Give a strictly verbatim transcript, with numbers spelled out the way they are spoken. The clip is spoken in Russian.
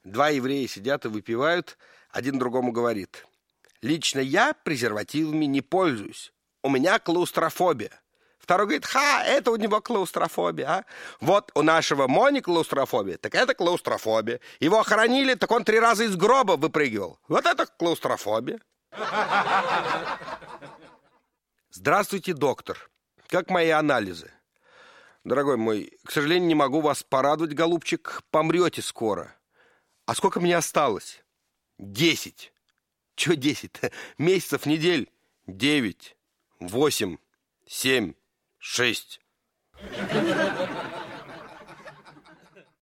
Два еврея сидят и выпивают, один другому говорит: лично я презервативами не пользуюсь, у меня клаустрофобия. Второй говорит: ха, это у него клаустрофобия, а? Вот у нашего Мони клаустрофобия, так это клаустрофобия. Его хоронили, так он три раза из гроба выпрыгивал. Вот это клаустрофобия. Здравствуйте, доктор. Как мои анализы? Дорогой мой, к сожалению, не могу вас порадовать, голубчик. Помрете скоро. А сколько мне осталось? Десять. Чего десять? Месяцев, недель? Девять, восемь, семь, шесть.